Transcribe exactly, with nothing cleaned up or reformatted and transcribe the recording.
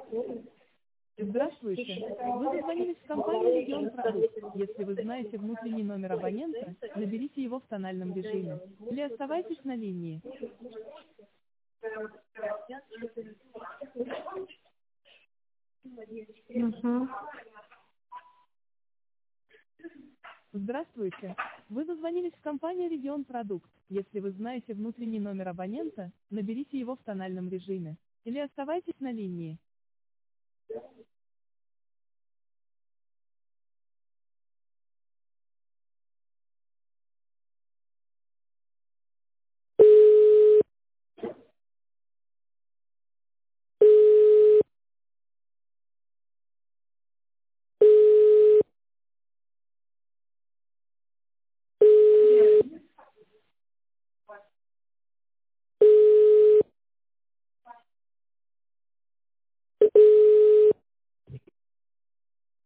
Здравствуйте. Вы дозвонились в компанию «Регион Продукт». Если вы знаете внутренний номер абонента, наберите его в тональном режиме. Или оставайтесь на линии. Угу. Здравствуйте. Вы дозвонились в компанию «Регион Продукт». Если вы знаете внутренний номер абонента, наберите его в тональном режиме. Или оставайтесь на линии.